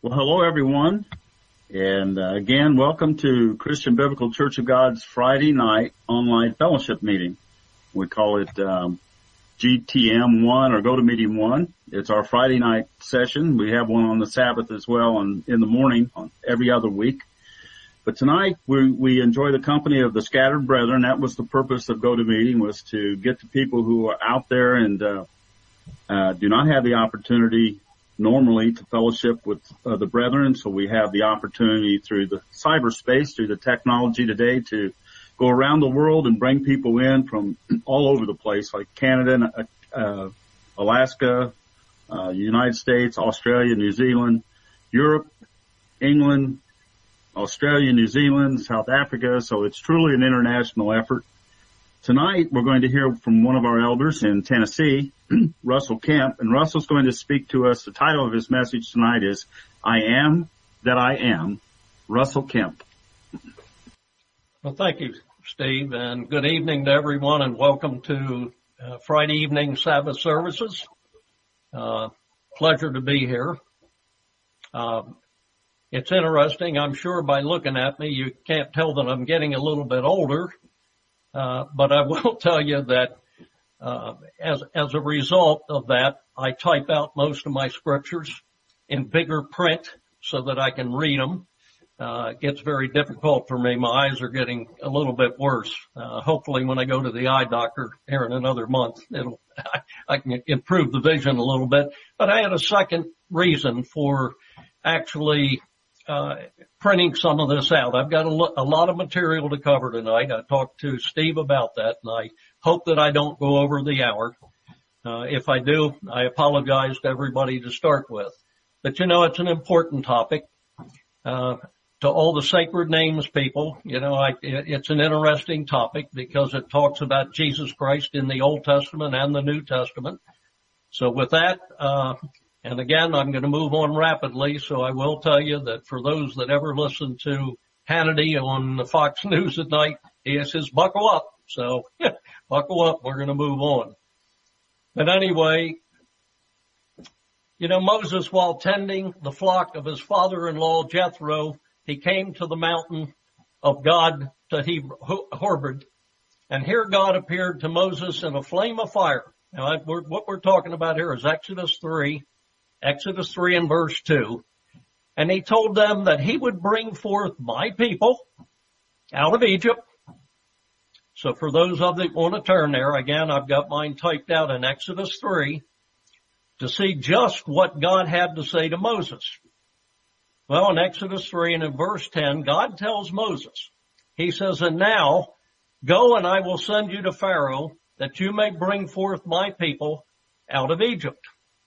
Well, hello, everyone. And again, welcome to Christian Biblical Church of God's Friday night online fellowship meeting. We call it GTM 1 or GoToMeeting 1. It's our Friday night session. We have one on the Sabbath as well and in the morning on every other week. But tonight we enjoy the company of the scattered brethren. That was the purpose of GoToMeeting, was to get to people who are out there and do not have the opportunity normally to fellowship with the brethren. So we have the opportunity through the cyberspace, through the technology today, to go around the world and bring people in from all over the place, like Canada, Alaska, United States, Australia, New Zealand, Europe, England, Australia, New Zealand, South Africa. So it's truly an international effort. Tonight, we're going to hear from one of our elders in Tennessee, Russell Kemp, and Russell's going to speak to us. The title of his message tonight is, I Am That I Am, Russell Kemp. Well, thank you, Steve, and good evening to everyone, and welcome to Friday evening Sabbath services. Pleasure to be here. It's interesting. I'm sure by looking at me, you can't tell that I'm getting a little bit older. But I will tell you that, as a result of that, I type out most of my scriptures in bigger print so that I can read them. It gets very difficult for me. My eyes are getting a little bit worse. Hopefully when I go to the eye doctor here in another month, I can improve the vision a little bit. But I had a second reason for actually printing some of this out. I've got a lot of material to cover tonight. I talked to Steve about that, and I hope that I don't go over the hour. If I do, I apologize to everybody to start with. But it's an important topic. To all the sacred names people, it's an interesting topic because it talks about Jesus Christ in the Old Testament and the New Testament. So with that, and again, I'm going to move on rapidly, so I will tell you that for those that ever listen to Hannity on the Fox News at night, he says, buckle up. So, buckle up, we're going to move on. But anyway, Moses, while tending the flock of his father-in-law Jethro, he came to the mountain of God to Horeb, and here God appeared to Moses in a flame of fire. Now, what we're talking about here is Exodus 3 and verse 2. And he told them that he would bring forth my people out of Egypt. So for those of you that want to turn there, again, I've got mine typed out in Exodus 3 to see just what God had to say to Moses. Well, in Exodus 3 and in verse 10, God tells Moses, he says, and now go and I will send you to Pharaoh that you may bring forth my people out of Egypt.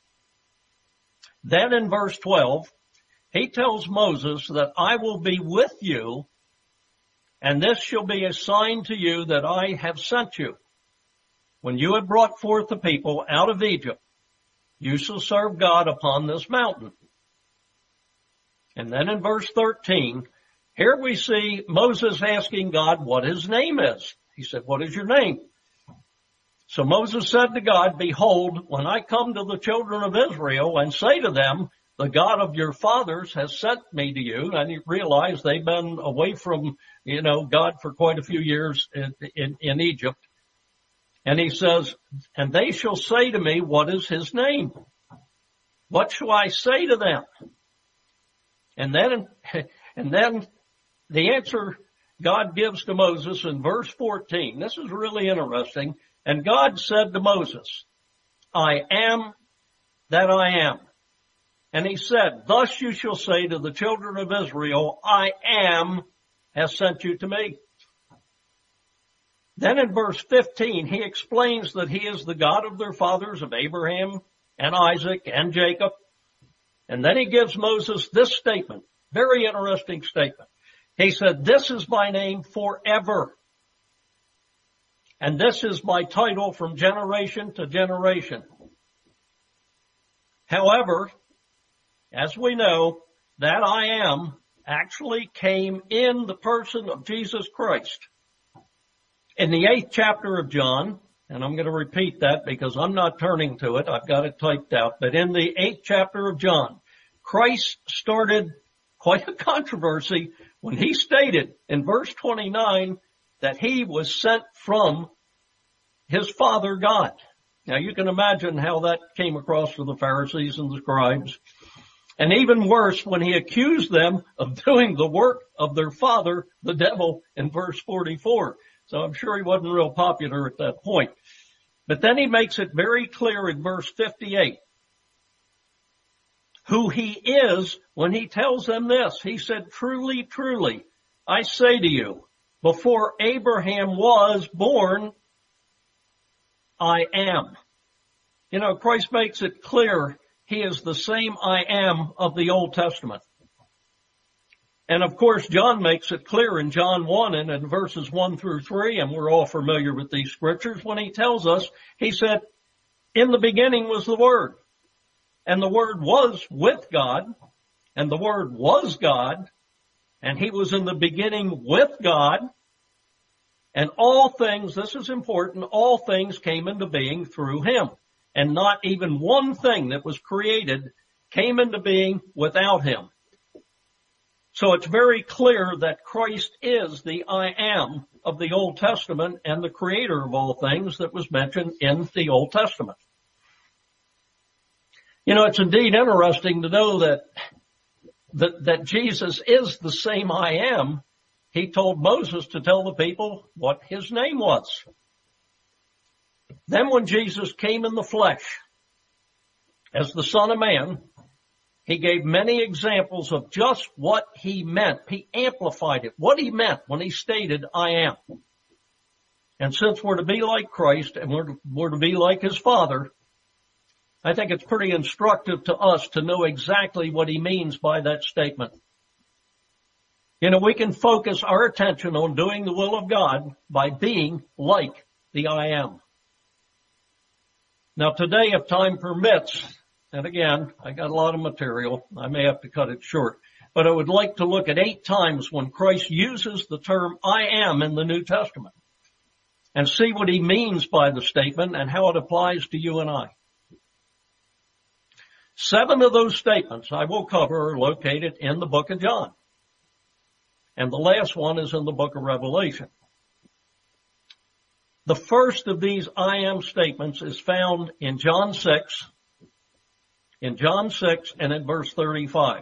Then in verse 12, he tells Moses that I will be with you, and this shall be a sign to you that I have sent you. When you have brought forth the people out of Egypt, you shall serve God upon this mountain. And then in verse 13, here we see Moses asking God what his name is. He said, what is your name? So Moses said to God, behold, when I come to the children of Israel and say to them, the God of your fathers has sent me to you, and you realize they've been away from, God for quite a few years in Egypt. And he says, and they shall say to me, what is his name? What shall I say to them? And then the answer God gives to Moses in verse 14. This is really interesting. And God said to Moses, I am that I am. And he said, thus you shall say to the children of Israel, I am has sent you to me. Then in verse 15, he explains that he is the God of their fathers, of Abraham and Isaac and Jacob. And then he gives Moses this statement, very interesting statement. He said, this is my name forever. And this is my title from generation to generation. However, as we know, that I am actually came in the person of Jesus Christ. In the 8th chapter of John, and I'm going to repeat that because I'm not turning to it, I've got it typed out, but in the 8th chapter of John, Christ started quite a controversy when he stated in verse 29 that he was sent from his Father God. Now you can imagine how that came across to the Pharisees and the scribes. And even worse, when he accused them of doing the work of their father, the devil, in verse 44. So I'm sure he wasn't real popular at that point. But then he makes it very clear in verse 58 who he is when he tells them this. He said, truly, truly, I say to you, before Abraham was born, I am. You know, Christ makes it clear he is the same I am of the Old Testament. And of course, John makes it clear in John 1 and in verses 1 through 3, and we're all familiar with these scriptures, when he tells us, he said, in the beginning was the Word, and the Word was with God, and the Word was God, and he was in the beginning with God, and all things, this is important, all things came into being through him. And not even one thing that was created came into being without him. So it's very clear that Christ is the I am of the Old Testament and the creator of all things that was mentioned in the Old Testament. You know, it's indeed interesting to know that Jesus is the same I am. He told Moses to tell the people what his name was. Then when Jesus came in the flesh as the Son of Man, he gave many examples of just what he meant. He amplified it, what he meant when he stated, I am. And since we're to be like Christ and we're to be like his Father, I think it's pretty instructive to us to know exactly what he means by that statement. You know, we can focus our attention on doing the will of God by being like the I am. Now today, if time permits, and again, I got a lot of material, I may have to cut it short, but I would like to look at 8 times when Christ uses the term I am in the New Testament and see what he means by the statement and how it applies to you and I. 7 of those statements I will cover are located in the book of John. And the last one is in the book of Revelation. The first of these I am statements is found in John 6, and in verse 35.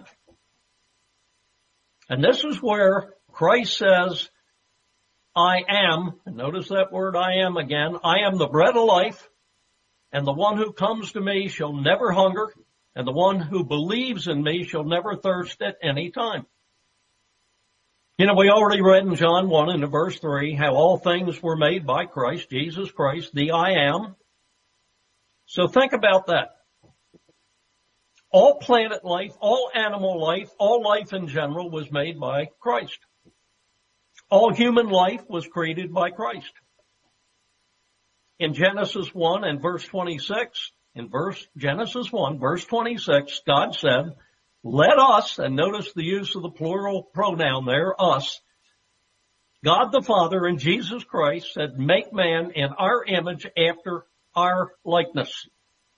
And this is where Christ says, I am, and notice that word I am again, I am the bread of life, and the one who comes to me shall never hunger, and the one who believes in me shall never thirst at any time. You know, we already read in John 1 and in verse 3 how all things were made by Christ, Jesus Christ, the I am. So think about that. All planet life, all animal life, all life in general was made by Christ. All human life was created by Christ. In Genesis 1 and verse 26, Genesis 1, verse 26, God said, let us, and notice the use of the plural pronoun there, us, God the Father and Jesus Christ said, make man in our image after our likeness.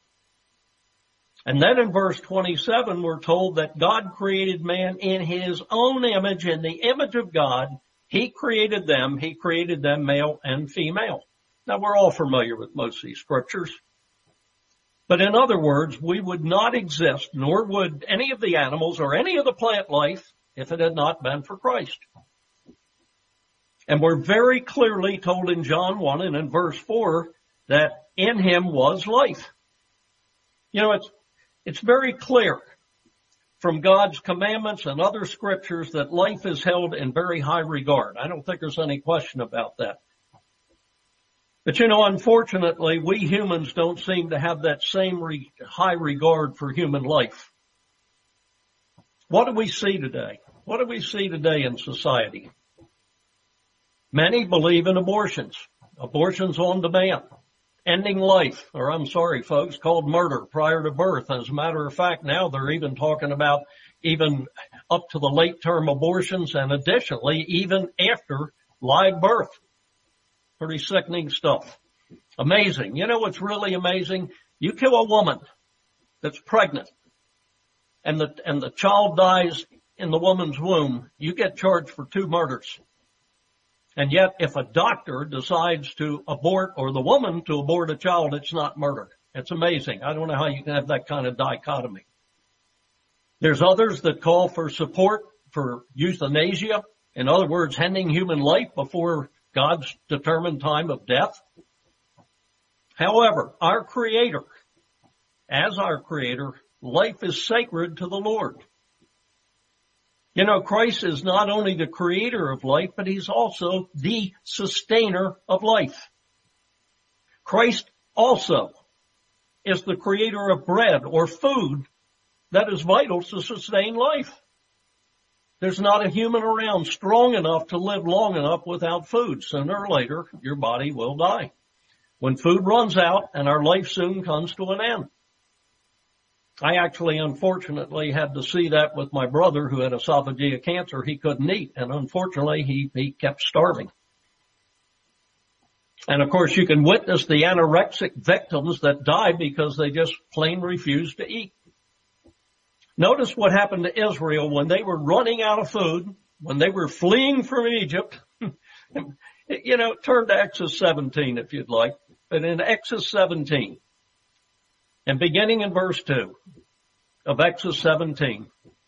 And then in verse 27, we're told that God created man in his own image, in the image of God. He created them male and female. Now we're all familiar with most of these scriptures. But in other words, we would not exist, nor would any of the animals or any of the plant life if it had not been for Christ. And we're very clearly told in John 1 and in verse 4 that in him was life. You know, it's very clear from God's commandments and other scriptures that life is held in very high regard. I don't think there's any question about that. But you know, unfortunately, we humans don't seem to have that same high regard for human life. What do we see today? What do we see today in society? Many believe in abortions. Abortions on demand. Ending life, or I'm sorry folks, called murder prior to birth. As a matter of fact, now they're even talking about even up to the late term abortions and additionally even after live birth. Pretty sickening stuff. Amazing. You know what's really amazing? You kill a woman that's pregnant and the child dies in the woman's womb, you get charged for 2 murders. And yet, if a doctor decides to abort, or the woman to abort a child, it's not murder. It's amazing. I don't know how you can have that kind of dichotomy. There's others that call for support for euthanasia. In other words, ending human life before God's determined time of death. However, our Creator, life is sacred to the Lord. You know, Christ is not only the creator of life, but he's also the sustainer of life. Christ also is the creator of bread or food that is vital to sustain life. There's not a human around strong enough to live long enough without food. Sooner or later, your body will die. When food runs out, and our life soon comes to an end. I actually, unfortunately, had to see that with my brother who had esophageal cancer. He couldn't eat, and unfortunately, he kept starving. And of course, you can witness the anorexic victims that die because they just plain refuse to eat. Notice what happened to Israel when they were running out of food, when they were fleeing from Egypt. You know, turn to Exodus 17 if you'd like. But in Exodus 17, and beginning in verse 2 of Exodus 17,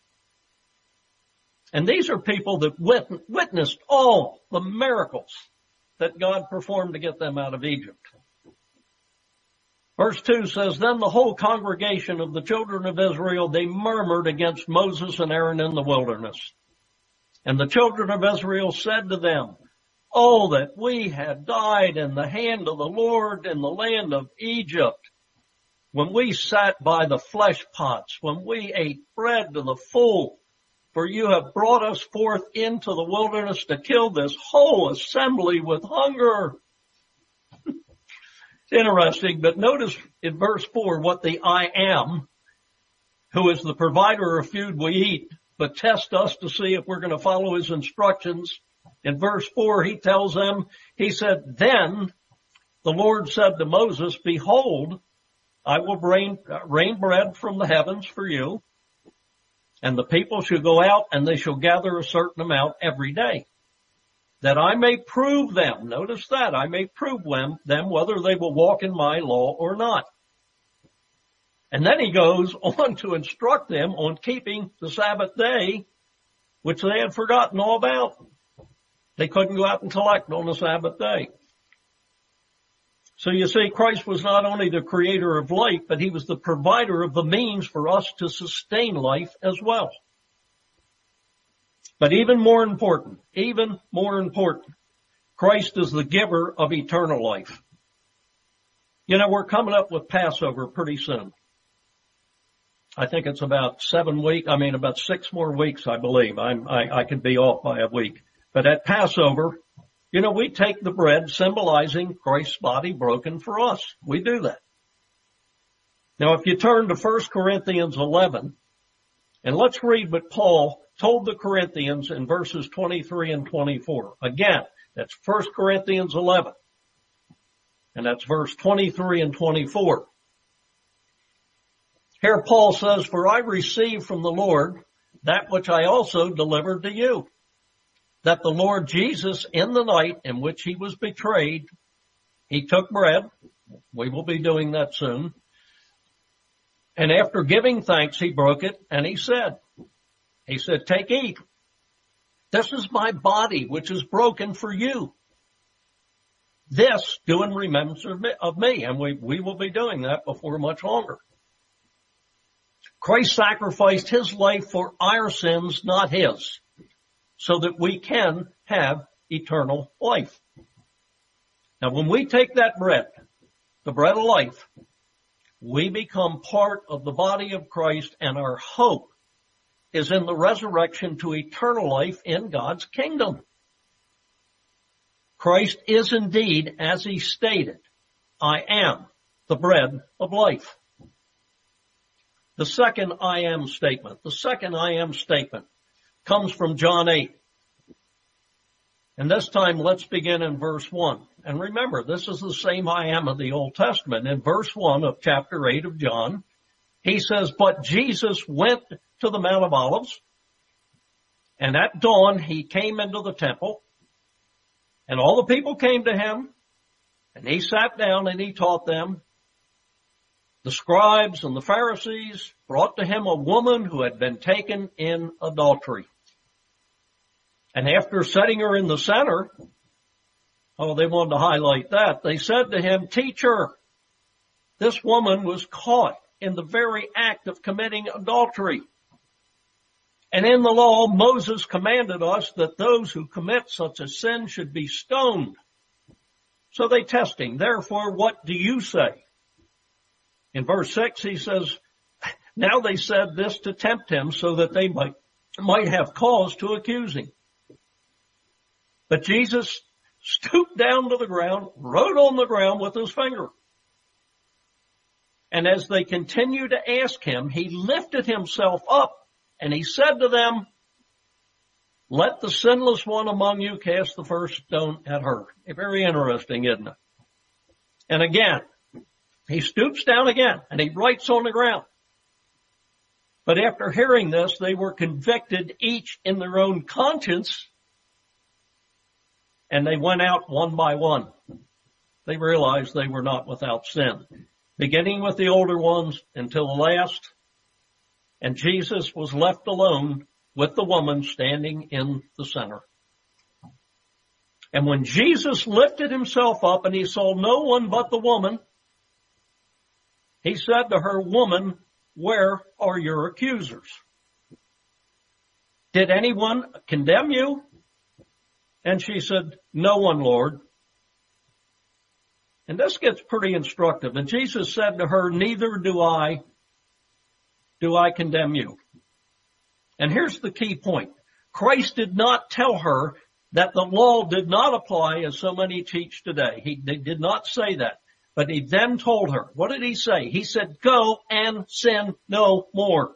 and these are people that witnessed all the miracles that God performed to get them out of Egypt. Verse 2 says, then the whole congregation of the children of Israel, they murmured against Moses and Aaron in the wilderness. And the children of Israel said to them, oh, that we had died in the hand of the Lord in the land of Egypt, when we sat by the flesh pots, when we ate bread to the full, for you have brought us forth into the wilderness to kill this whole assembly with hunger. It's interesting, but notice in verse 4 what the I am, who is the provider of food we eat, but test us to see if we're going to follow his instructions. In verse 4, he tells them, he said, then the Lord said to Moses, behold, I will rain bread from the heavens for you, and the people shall go out and they shall gather a certain amount every day, that I may prove them. Notice that, I may prove them whether they will walk in my law or not. And then he goes on to instruct them on keeping the Sabbath day, which they had forgotten all about. They couldn't go out and collect on the Sabbath day. So you see, Christ was not only the creator of life, but he was the provider of the means for us to sustain life as well. But even more important, Christ is the giver of eternal life. You know, we're coming up with Passover pretty soon. I think it's about 6 more weeks, I believe. I could be off by a week. But at Passover, you know, we take the bread symbolizing Christ's body broken for us. We do that. Now, if you turn to 1 Corinthians 11, and let's read what Paul told the Corinthians in verses 23 and 24. Again, that's 1 Corinthians 11, and that's verse 23 and 24. Here Paul says, for I received from the Lord that which I also delivered to you, that the Lord Jesus, in the night in which he was betrayed, he took bread. We will be doing that soon. And after giving thanks, he broke it and he said, take, eat. This is my body, which is broken for you. This do in remembrance of me. And we will be doing that before much longer. Christ sacrificed his life for our sins, not his, so that we can have eternal life. Now, when we take that bread, the bread of life, we become part of the body of Christ, and our hope is in the resurrection to eternal life in God's kingdom. Christ is indeed, as he stated, I am the bread of life. The second I am statement comes from John 8. And this time, let's begin in verse 1. And remember, this is the same I am of the Old Testament. In verse 1 of chapter 8 of John, He says, but Jesus went to the Mount of Olives, and at dawn he came into the temple, and all the people came to him, and he sat down and he taught them. The scribes and the Pharisees brought to him a woman who had been taken in adultery. And after setting her in the center, they wanted to highlight that. They said to him, Teacher, this woman was caught in the very act of committing adultery. And in the law, Moses commanded us that those who commit such a sin should be stoned. So they test him. Therefore, what do you say? In verse 6, he says, now they said this to tempt him so that they might have cause to accuse him. But Jesus stooped down to the ground, wrote on the ground with his finger. And as they continued to ask him, he lifted himself up and he said to them, let the sinless one among you cast the first stone at her. Very interesting, isn't it? And again, he stoops down again and he writes on the ground. But after hearing this, they were convicted each in their own conscience, and they went out one by one. They realized they were not without sin, beginning with the older ones until the last. And Jesus was left alone with the woman standing in the center. And when Jesus lifted himself up and he saw no one but the woman, he said to her, Woman, where are your accusers? Did anyone condemn you? And she said, No one, Lord. And this gets pretty instructive. And Jesus said to her, Neither do I condemn you. And here's the key point. Christ did not tell her that the law did not apply as so many teach today. He did not say that. But he then told her, what did he say? He said, go and sin no more.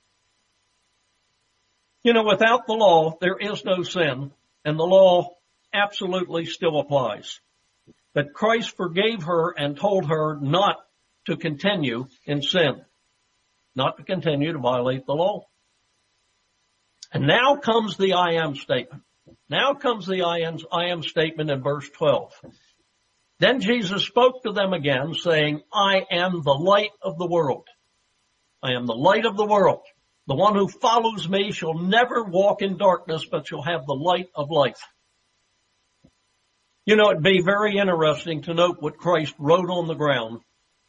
You know, without the law, there is no sin, and the law absolutely still applies. But Christ forgave her and told her not to continue in sin, not to continue to violate the law. And now comes the I am statement. Now comes the I am statement in verse 12. Then Jesus spoke to them again, saying, I am the light of the world. I am the light of the world. The one who follows me shall never walk in darkness, but shall have the light of life. You know, it'd be very interesting to note what Christ wrote on the ground.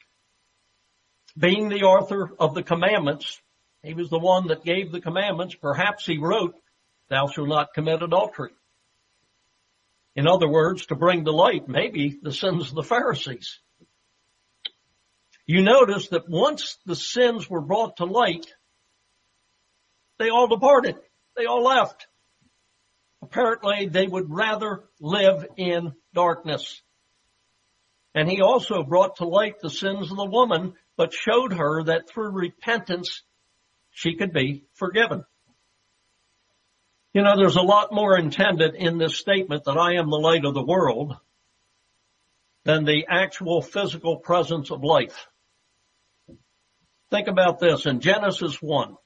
Being the author of the commandments, he was the one that gave the commandments. Perhaps he wrote, thou shalt not commit adultery. In other words, to bring to light maybe the sins of the Pharisees. You notice that once the sins were brought to light, they all departed. They all left. Apparently, they would rather live in darkness. And he also brought to light the sins of the woman, but showed her that through repentance, she could be forgiven. You know, there's a lot more intended in this statement that I am the light of the world than the actual physical presence of life. Think about this. In Genesis 1,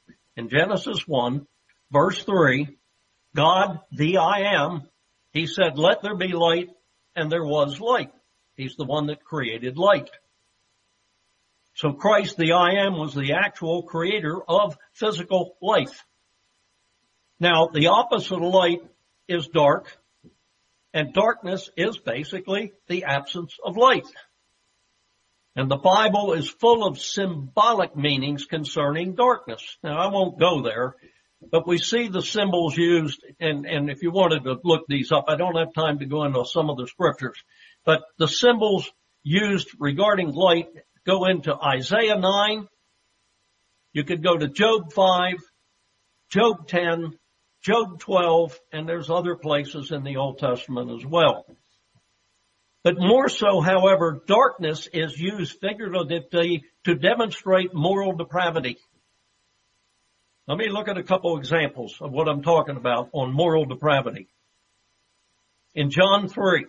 verse 3, God, the I am, he said, let there be light, and there was light. He's the one that created light. So Christ, the I am, was the actual creator of physical life. Now, the opposite of light is dark, and darkness is basically the absence of light. And the Bible is full of symbolic meanings concerning darkness. Now, I won't go there, but we see the symbols used, and if you wanted to look these up, I don't have time to go into some of the scriptures, but the symbols used regarding light go into Isaiah 9. You could go to Job 5, Job 10, Job 12, and there's other places in the Old Testament as well. But more so, however, darkness is used figuratively to demonstrate moral depravity. Let me look at a couple examples of what I'm talking about on moral depravity. In John 3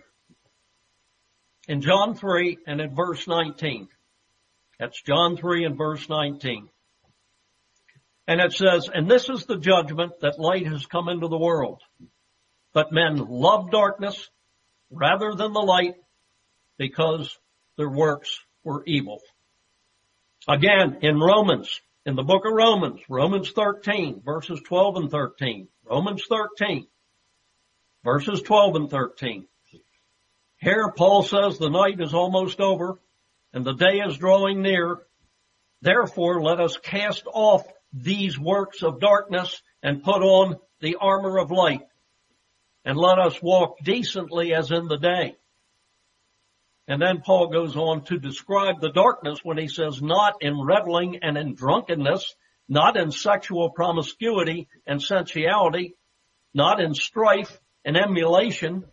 and in verse 19. That's John 3 and verse 19. And it says, and this is the judgment, that light has come into the world. But men love darkness rather than the light because their works were evil. Again, in the book of Romans 13, verses 12 and 13. Romans 13, verses 12 and 13. Here Paul says the night is almost over and the day is drawing near. Therefore, let us cast off these works of darkness and put on the armor of light. And let us walk decently as in the day. And then Paul goes on to describe the darkness when he says, not in reveling and in drunkenness, not in sexual promiscuity and sensuality, not in strife and emulation.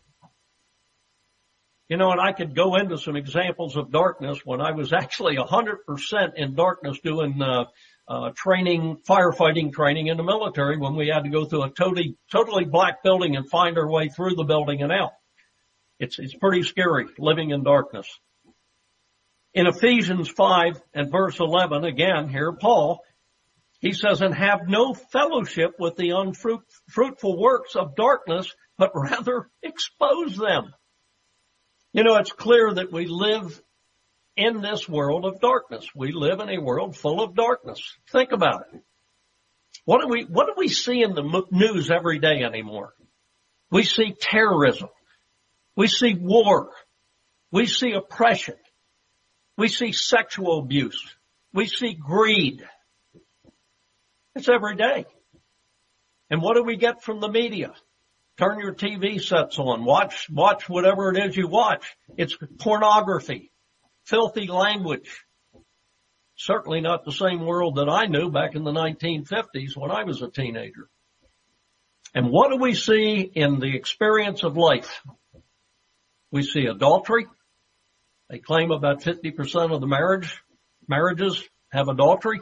You know, and I could go into some examples of darkness when I was actually 100% in darkness doing firefighting training in the military, when we had to go through a totally black building and find our way through the building and out. It's pretty scary living in darkness. In Ephesians 5 and verse 11, again, here Paul, he says, and have no fellowship with the unfruitful works of darkness, but rather expose them. You know, it's clear that we live in this world of darkness. We live in a world full of darkness. Think about it. What do we see in the news every day anymore? We see terrorism. We see war. We see oppression. We see sexual abuse. We see greed. It's every day. And what do we get from the media? Turn your TV sets on. Watch whatever it is you watch. It's pornography, filthy language. Certainly not the same world that I knew back in the 1950s when I was a teenager. And what do we see in the experience of life? We see adultery. They claim about 50% of the marriages have adultery.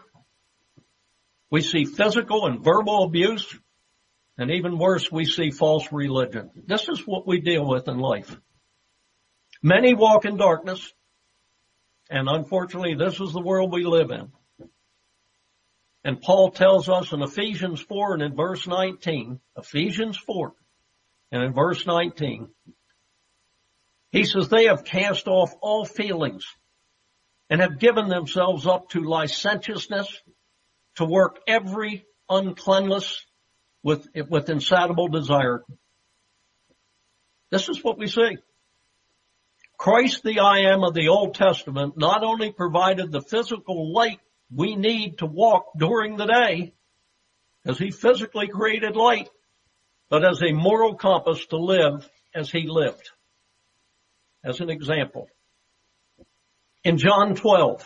We see physical and verbal abuse. And even worse, we see false religion. This is what we deal with in life. Many walk in darkness. And unfortunately, this is the world we live in. And Paul tells us in Ephesians 4 and in verse 19, Ephesians 4 and in verse 19, he says, they have cast off all feelings and have given themselves up to licentiousness, to work every uncleanness with insatiable desire. This is what we see. Christ, the I Am of the Old Testament, not only provided the physical light we need to walk during the day, as he physically created light, but as a moral compass to live as he lived. As an example, in John 12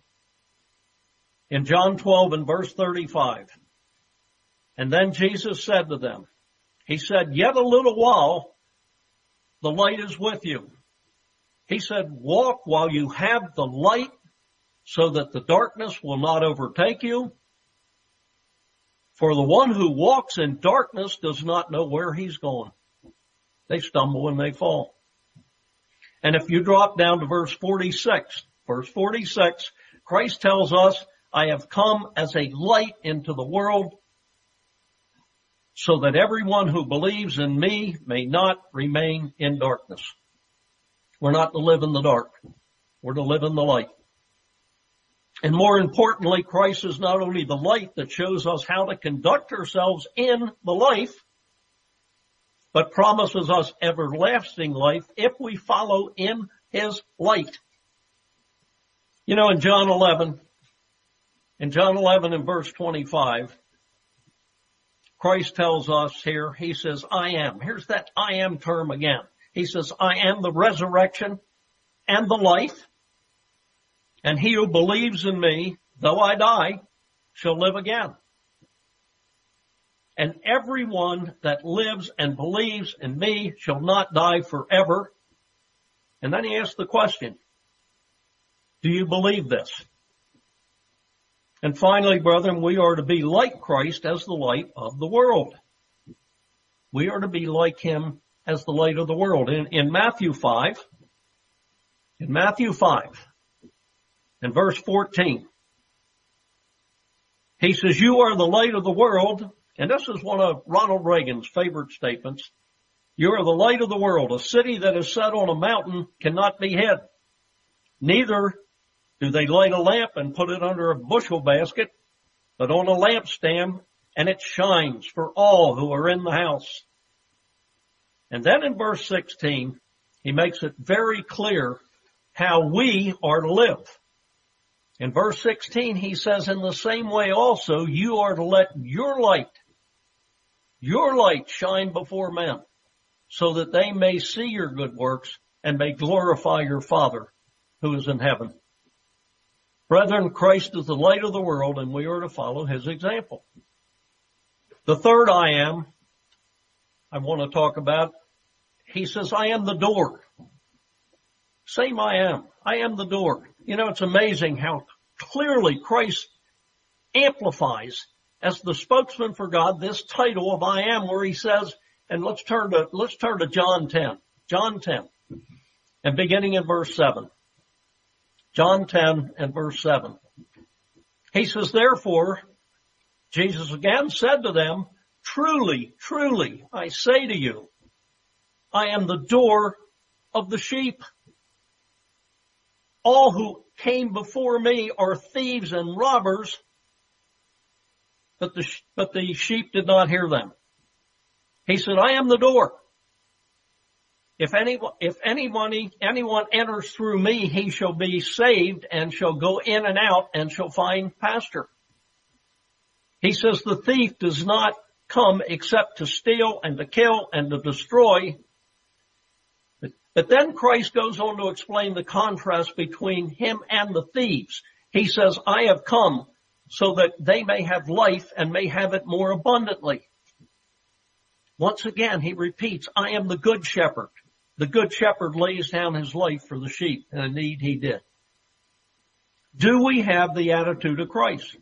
and verse 35, and then Jesus said to them, he said, yet a little while, the light is with you. He said, walk while you have the light so that the darkness will not overtake you. For the one who walks in darkness does not know where he's going. They stumble and they fall. And if you drop down to verse 46, Christ tells us, I have come as a light into the world so that everyone who believes in me may not remain in darkness. We're not to live in the dark. We're to live in the light. And more importantly, Christ is not only the light that shows us how to conduct ourselves in the life, but promises us everlasting life if we follow in his light. You know, in John 11 in verse 25, Christ tells us here, he says, I am. Here's that I am term again. He says, I am the resurrection and the life, and he who believes in me, though I die, shall live again. And everyone that lives and believes in me shall not die forever. And then he asks the question, do you believe this? And finally, brethren, we are to be like Christ as the light of the world. We are to be like him as the light of the world. In Matthew 5, and verse 14, He says, you are the light of the world. And this is one of Ronald Reagan's favorite statements. You are the light of the world. A city that is set on a mountain cannot be hid. Neither do they light a lamp and put it under a bushel basket, but on a lampstand, and it shines for all who are in the house. And then in verse 16, he makes it very clear how we are to live. In verse 16, he says, in the same way also, you are to let your light shine before men, so that they may see your good works and may glorify your Father who is in heaven. Brethren, Christ is the light of the world, and we are to follow his example. The third I am I want to talk about, he says, I am the door. Same I am. I am the door. You know, it's amazing how clearly Christ amplifies as the spokesman for God this title of I am, where he says, and let's turn to John 10. John 10, and beginning in verse 7. John 10 and verse 7. He says, therefore, Jesus again said to them, truly, truly, I say to you, I am the door of the sheep. All who came before me are thieves and robbers, but the sheep did not hear them. He said, I am the door. If anyone enters through me, he shall be saved and shall go in and out and shall find pasture. He says the thief does not come except to steal and to kill and to destroy. But then Christ goes on to explain the contrast between him and the thieves. He says, I have come so that they may have life and may have it more abundantly. Once again, he repeats, I am the good shepherd. The good shepherd lays down his life for the sheep, and indeed he did. Do we have the attitude of Christ?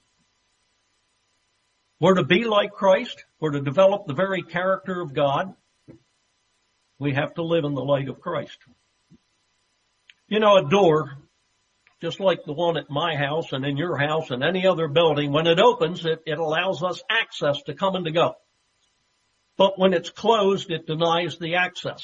We're to be like Christ. We're to develop the very character of God. We have to live in the light of Christ. You know, a door, just like the one at my house and in your house and any other building, when it opens, it allows us access to come and to go. But when it's closed, it denies the access.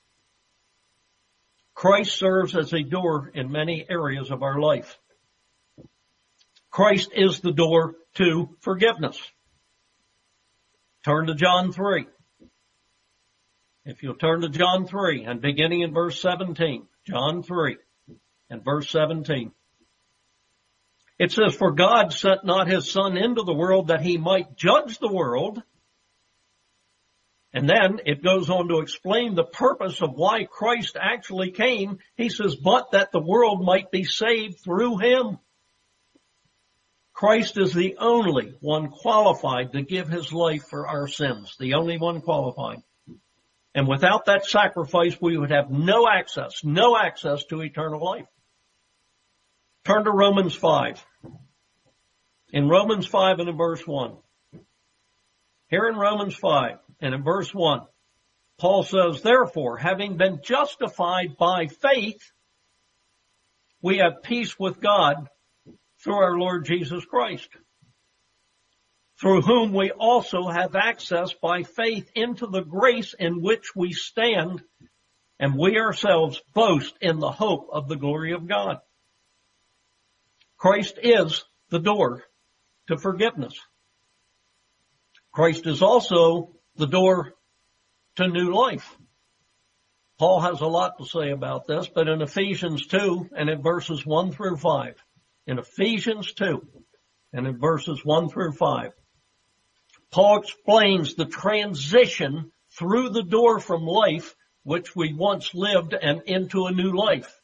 Christ serves as a door in many areas of our life. Christ is the door to forgiveness. Turn to John 3. If you'll turn to John 3 and beginning in verse 17, John 3 and verse 17. It says, for God sent not his Son into the world that he might judge the world. And then it goes on to explain the purpose of why Christ actually came. He says, but that the world might be saved through him. Christ is the only one qualified to give his life for our sins, the only one qualified. And without that sacrifice, we would have no access to eternal life. Turn to Romans 5. In Romans 5 and in verse 1. Here in Romans 5 and in verse 1, Paul says, therefore, having been justified by faith, we have peace with God through our Lord Jesus Christ, through whom we also have access by faith into the grace in which we stand, and we ourselves boast in the hope of the glory of God. Christ is the door to forgiveness. Christ is also the door to new life. Paul has a lot to say about this, but in Ephesians 2 and in verses 1 through 5, in Ephesians 2 and in verses 1 through 5, Paul explains the transition through the door from life which we once lived and into a new life.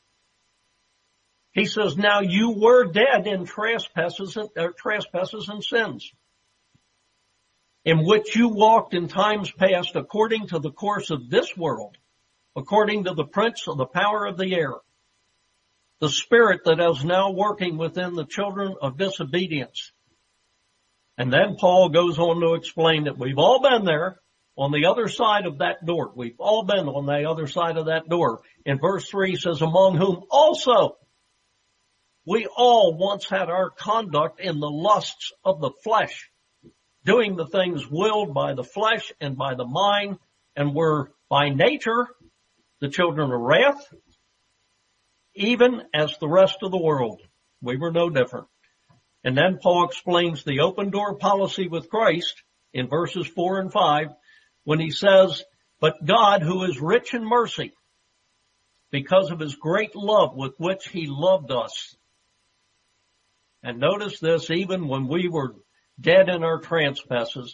He says, now you were dead in trespasses and sins, in which you walked in times past according to the course of this world, according to the prince of the power of the air, the spirit that is now working within the children of disobedience. And then Paul goes on to explain that we've all been there on the other side of that door. We've all been on the other side of that door. In verse 3 he says, among whom also We all once had our conduct in the lusts of the flesh, doing the things willed by the flesh and by the mind, and were by nature the children of wrath, even as the rest of the world. We were no different. And then Paul explains the open door policy with Christ in verses 4 and 5 when he says, "But God, who is rich in mercy, because of his great love with which he loved us." And notice this, even when we were dead in our trespasses,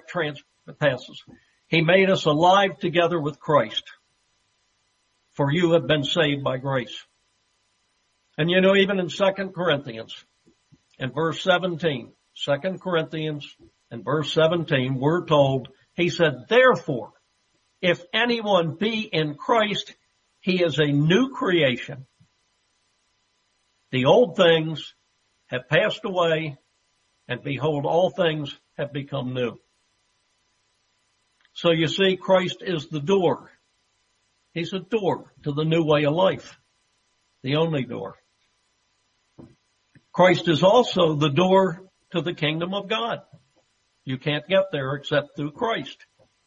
he made us alive together with Christ. For you have been saved by grace. And you know, even in 2 Corinthians, in verse 17, 2 Corinthians and verse 17, we're told, he said, "Therefore, if anyone be in Christ, he is a new creation. The old things have passed away, and behold, all things have become new." So you see, Christ is the door. He's a door to the new way of life, the only door. Christ is also the door to the kingdom of God. You can't get there except through Christ.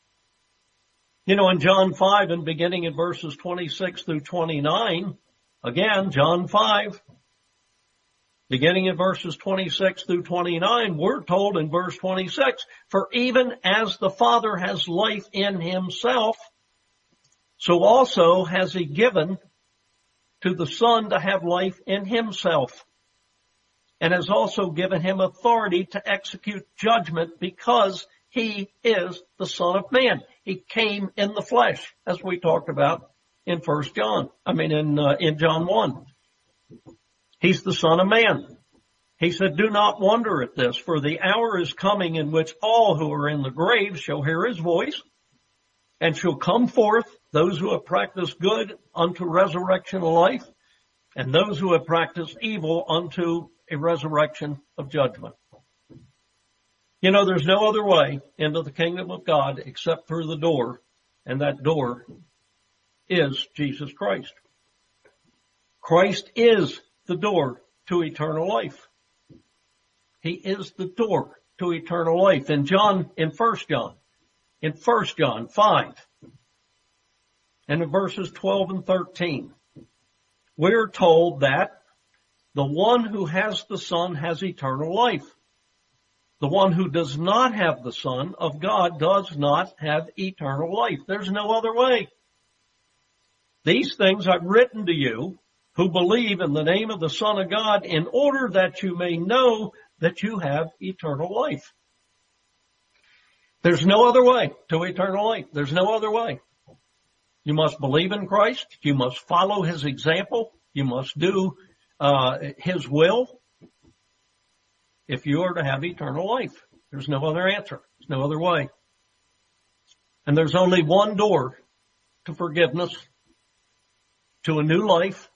You know, in John 5 and beginning in verses 26 through 29, again, John 5, beginning in verses 26 through 29, we're told in verse 26, "For even as the Father has life in himself, so also has he given to the Son to have life in himself, and has also given him authority to execute judgment because he is the Son of Man." He came in the flesh, as we talked about in John 1. He's the Son of Man. He said, "Do not wonder at this, for the hour is coming in which all who are in the grave shall hear his voice, and shall come forth, those who have practiced good unto resurrection of life, and those who have practiced evil unto a resurrection of judgment." You know, there's no other way into the kingdom of God except through the door, and that door is Jesus Christ. Christ is the door to eternal life. He is the door to eternal life. In 1 John 5, and in verses 12 and 13, we're told that the one who has the Son has eternal life. The one who does not have the Son of God does not have eternal life. There's no other way. "These things I've written to you who believe in the name of the Son of God, in order that you may know that you have eternal life." There's no other way to eternal life. There's no other way. You must believe in Christ. You must follow his example. You must do his will if you are to have eternal life. There's no other answer. There's no other way. And there's only one door to forgiveness, to a new life,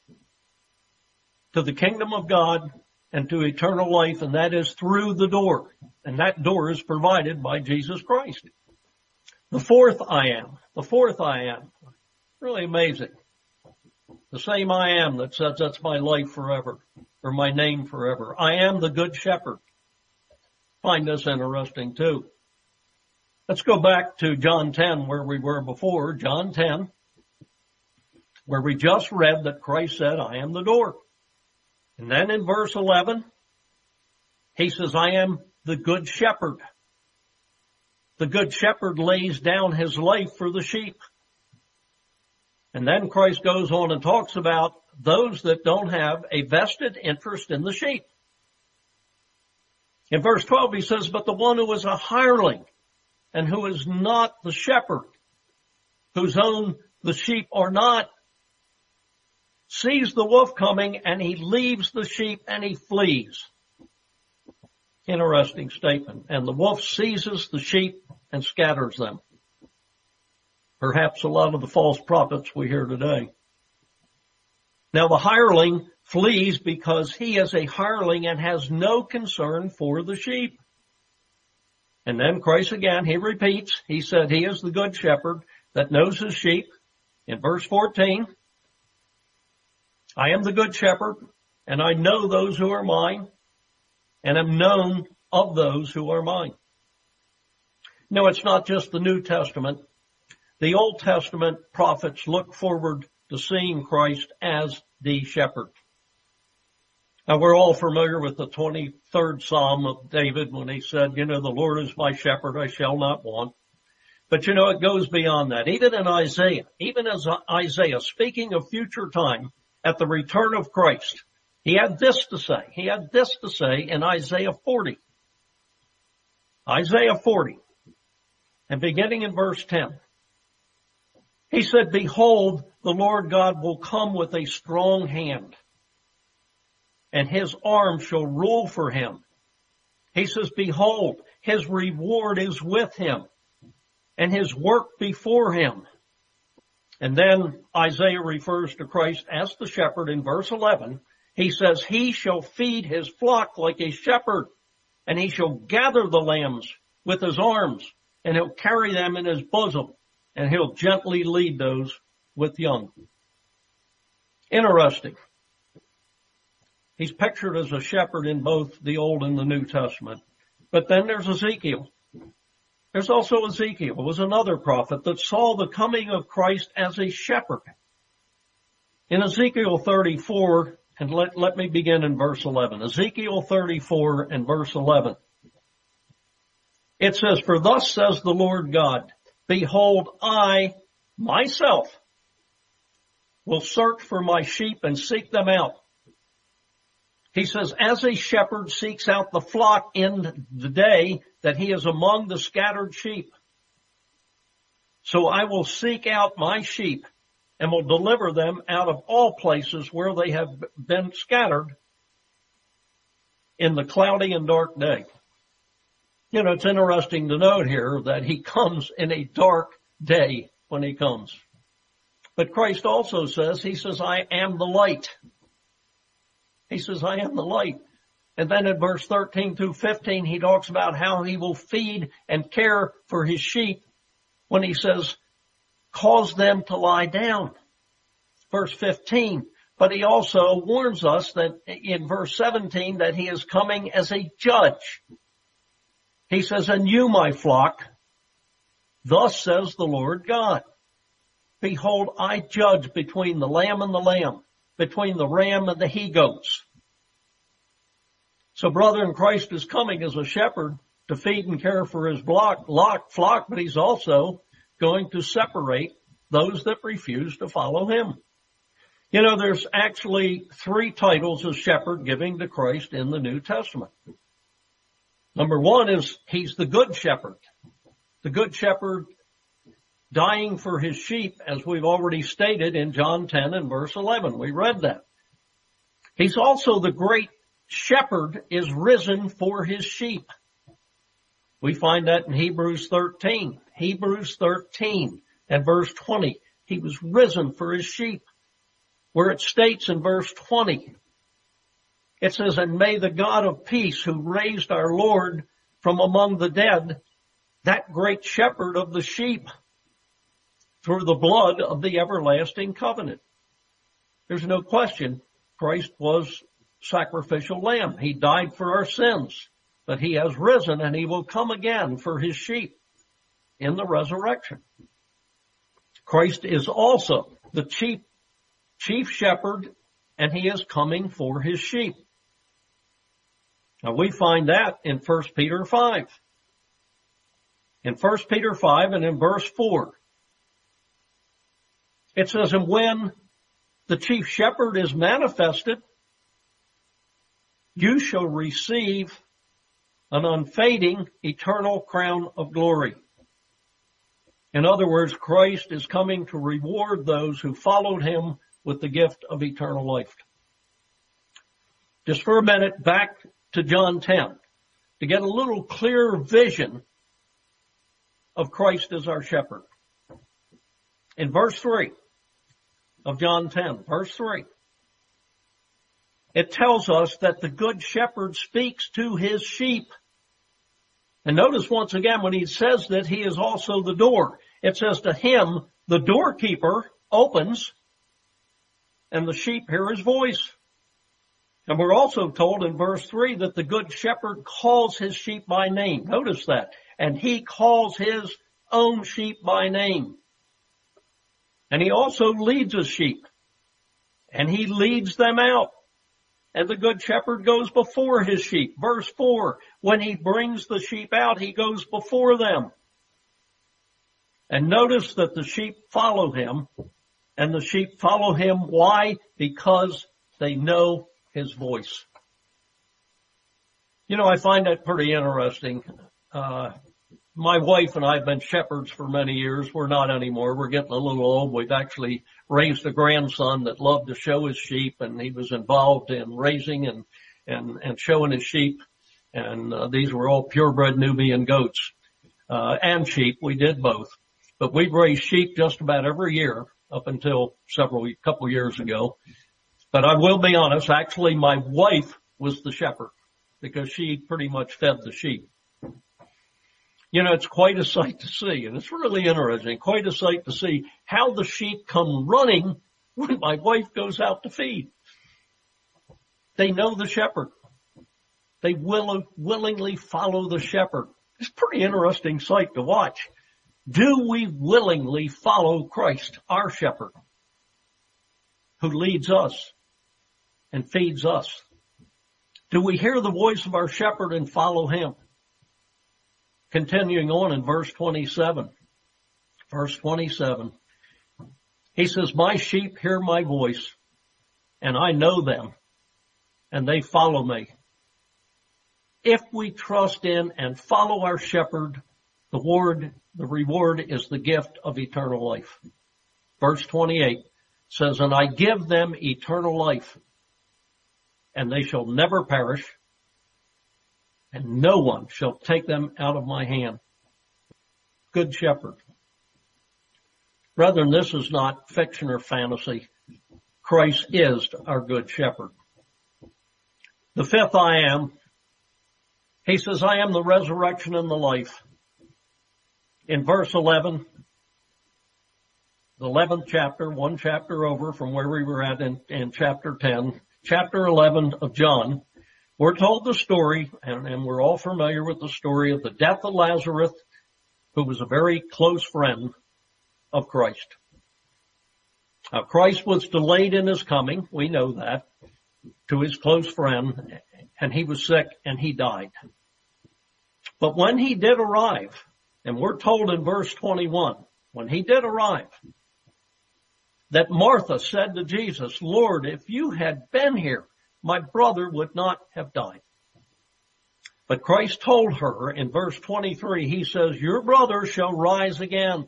to the kingdom of God, and to eternal life, and that is through the door. And that door is provided by Jesus Christ. The fourth I am. Really amazing. The same I am that says that's my life forever, or my name forever. I am the good shepherd. Find this interesting too. Let's go back to John 10 where we were before. John 10, where we just read that Christ said, "I am the door." And then in verse 11, he says, "I am the good shepherd." The good shepherd lays down his life for the sheep. And then Christ goes on and talks about those that don't have a vested interest in the sheep. In verse 12, he says, "But the one who is a hireling and who is not the shepherd, whose own the sheep are not, sees the wolf coming and he leaves the sheep and he flees." Interesting statement. "And the wolf seizes the sheep and scatters them." Perhaps a lot of the false prophets we hear today. Now the hireling flees because he is a hireling and has no concern for the sheep. And then Christ again, he repeats, he said he is the good shepherd that knows his sheep. In verse 14, "I am the good shepherd. and I know those who are mine, and am known of those who are mine. No, it's not just the New Testament. The Old Testament prophets look forward to seeing Christ as the shepherd. Now, we're all familiar with the 23rd Psalm of David when he said, the Lord is my shepherd, I shall not want. But it goes beyond that. Even in Isaiah, even as Isaiah, speaking of future time at the return of Christ, he had this to say. He had this to say in Isaiah 40. Isaiah 40. And beginning in verse 10. He said, behold, the Lord God will come with a strong hand, and his arm shall rule for him. He says, behold, his reward is with him, and his work before him. And then Isaiah refers to Christ as the shepherd in verse 11. He says, he shall feed his flock like a shepherd, and he shall gather the lambs with his arms, and he'll carry them in his bosom, and he'll gently lead those with young. Interesting. He's pictured as a shepherd in both the Old and the New Testament. But then there's Ezekiel. There's also Ezekiel, who was another prophet that saw the coming of Christ as a shepherd. In Ezekiel 34, and let me begin in verse 11. Ezekiel 34 and verse 11. It says, for thus says the Lord God, behold, I, myself, will search for my sheep and seek them out. He says, as a shepherd seeks out the flock in the day that he is among the scattered sheep, so I will seek out my sheep and will deliver them out of all places where they have been scattered in the cloudy and dark day. It's interesting to note here that he comes in a dark day when he comes. But Christ also says, he says, I am the light. He says, I am the light. And then in verse 13 through 15, he talks about how he will feed and care for his sheep when he says, cause them to lie down. Verse 15. But he also warns us that in verse 17 that he is coming as a judge. He says, and you, my flock, thus says the Lord God, behold, I judge between the lamb and the lamb, between the ram and the he-goats. So brethren, Christ is coming as a shepherd to feed and care for his flock, but he's also going to separate those that refuse to follow him. There's actually 3 titles of shepherd given to Christ in the New Testament. Number 1 is he's the good shepherd. The good shepherd dying for his sheep, as we've already stated in John 10 and verse 11. We read that. He's also the great shepherd is risen for his sheep. We find that in Hebrews 13. Hebrews 13 and verse 20. He was risen for his sheep. Where it states in verse 20, it says, and may the God of peace who raised our Lord from among the dead, that great shepherd of the sheep, through the blood of the everlasting covenant. There's no question Christ was sacrificial lamb. He died for our sins, but he has risen and he will come again for his sheep in the resurrection. Christ is also the chief shepherd, and he is coming for his sheep. Now we find that in 1 Peter 5. In 1 Peter 5 and in verse 4, it says, and when the chief shepherd is manifested, you shall receive an unfading eternal crown of glory. In other words, Christ is coming to reward those who followed him with the gift of eternal life. Just for a minute, back to John 10, to get a little clearer vision of Christ as our shepherd. In verse 3 of John 10, verse 3, it tells us that the good shepherd speaks to his sheep. And notice once again when he says that he is also the door. It says to him, the doorkeeper opens, and the sheep hear his voice. And we're also told in verse 3 that the good shepherd calls his sheep by name. Notice that. And he calls his own sheep by name. And he also leads his sheep. And he leads them out. And the good shepherd goes before his sheep. Verse 4, when he brings the sheep out, he goes before them. And notice that the sheep follow him. And the sheep follow him. Why? Because they know his voice. You know, I find that pretty interesting. My wife and I have been shepherds for many years. We're not anymore. We're getting a little old. We've actually raised a grandson that loved to show his sheep, and he was involved in raising and showing his sheep. And these were all purebred Nubian goats and sheep. We did both. But we've raised sheep just about every year up until couple years ago. But I will be honest, actually my wife was the shepherd because she pretty much fed the sheep. You know, it's quite a sight to see, and it's really interesting, quite a sight to see how the sheep come running when my wife goes out to feed. They know the shepherd. They willingly follow the shepherd. It's a pretty interesting sight to watch. Do we willingly follow Christ, our shepherd, who leads us and feeds us? Do we hear the voice of our shepherd and follow him? Continuing on in verse 27. Verse 27. He says, my sheep hear my voice, and I know them, and they follow me. If we trust in and follow our shepherd, the reward is the gift of eternal life. Verse 28 says, and I give them eternal life, and they shall never perish, and no one shall take them out of my hand. Good shepherd. Brethren, this is not fiction or fantasy. Christ is our good shepherd. The fifth I am, he says, I am the resurrection and the life. In verse 11, the 11th chapter, one chapter over from where we were at in chapter 10, chapter 11 of John, we're told the story, and we're all familiar with the story of the death of Lazarus, who was a very close friend of Christ. Now, Christ was delayed in his coming, we know that, to his close friend, and he was sick and he died. But when he did arrive, and we're told in verse 21, when he did arrive, that Martha said to Jesus, Lord, if you had been here, my brother would not have died. But Christ told her in verse 23, he says, your brother shall rise again.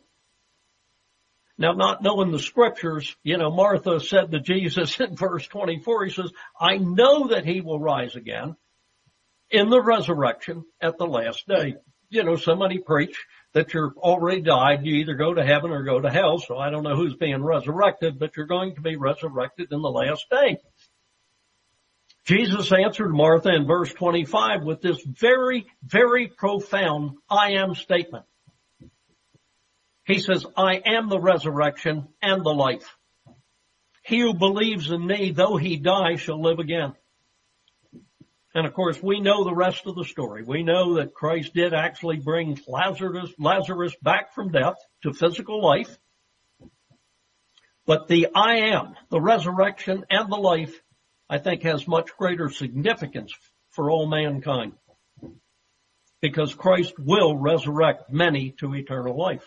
Now, not knowing the scriptures, Martha said to Jesus in verse 24, he says, I know that he will rise again in the resurrection at the last day. Somebody preach that you're already died. You either go to heaven or go to hell. So I don't know who's being resurrected, but you're going to be resurrected in the last day. Jesus answered Martha in verse 25 with this very, very profound I am statement. He says, I am the resurrection and the life. He who believes in me, though he die, shall live again. And of course, we know the rest of the story. We know that Christ did actually bring Lazarus back from death to physical life. But the I am, the resurrection and the life, I think has much greater significance for all mankind. Because Christ will resurrect many to eternal life.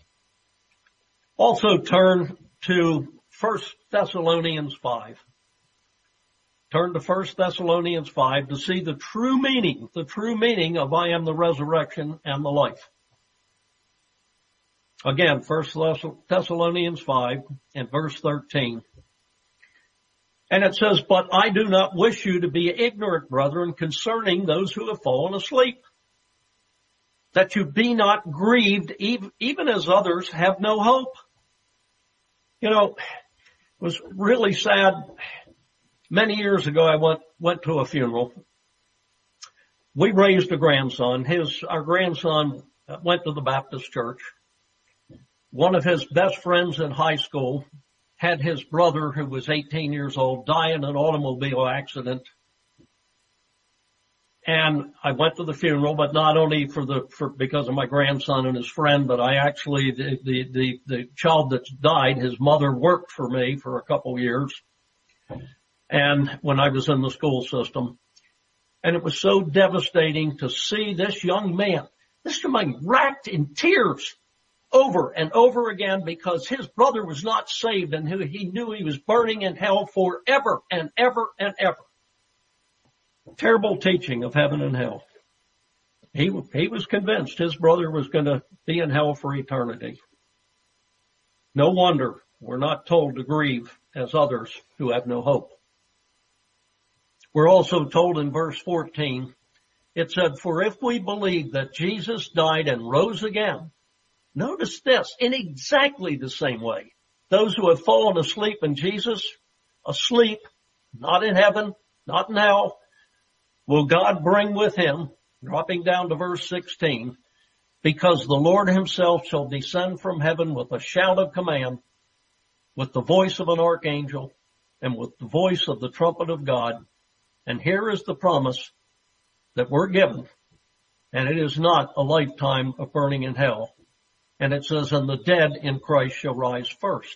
Also turn to 1 Thessalonians 5. Turn to 1 Thessalonians 5 to see the true meaning of I am the resurrection and the life. Again, 1 Thessalonians 5 and verse 13. And it says, but I do not wish you to be ignorant, brethren, concerning those who have fallen asleep, that you be not grieved, even as others have no hope. It was really sad. Many years ago, I went to a funeral. We raised a grandson. Our grandson went to the Baptist church. One of his best friends in high school had his brother, who was 18 years old, die in an automobile accident. And I went to the funeral, but not only because of my grandson and his friend, but I actually, the child that's died, his mother worked for me for a couple years. And when I was in the school system, and it was so devastating to see this young man racked in tears over and over again because his brother was not saved and he knew he was burning in hell forever and ever and ever. Terrible teaching of heaven and hell. He was convinced his brother was going to be in hell for eternity. No wonder we're not told to grieve as others who have no hope. We're also told in verse 14, it said, for if we believe that Jesus died and rose again, notice this, in exactly the same way, those who have fallen asleep in Jesus, asleep, not in heaven, not in hell, will God bring with him, dropping down to verse 16, because the Lord himself shall descend from heaven with a shout of command, with the voice of an archangel, and with the voice of the trumpet of God. And here is the promise that we're given, and it is not a lifetime of burning in hell. And it says, and the dead in Christ shall rise first.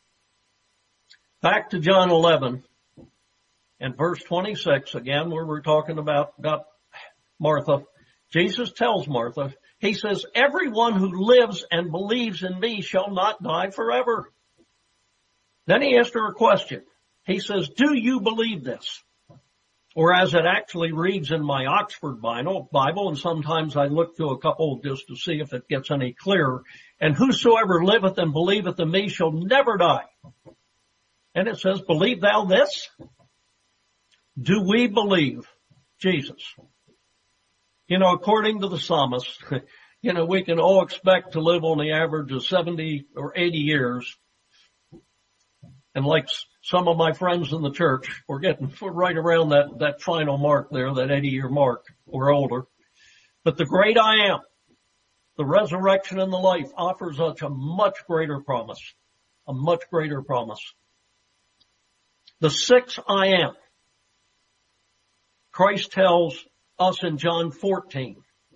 Back to John 11 and verse 26, again, where we're talking about Martha. Jesus tells Martha, he says, everyone who lives and believes in me shall not die forever. Then he asked her a question. He says, do you believe this? Or as it actually reads in my Oxford Bible, and sometimes I look through a couple just to see if it gets any clearer, and whosoever liveth and believeth in me shall never die. And it says, believe thou this? Do we believe Jesus? According to the psalmist, we can all expect to live on the average of 70 or 80 years. And like some of my friends in the church, we're right around that final mark there, that 80-year mark. We're older. But the great I am, the resurrection and the life, offers us a much greater promise. A much greater promise. The 6 I am. Christ tells us in John 14.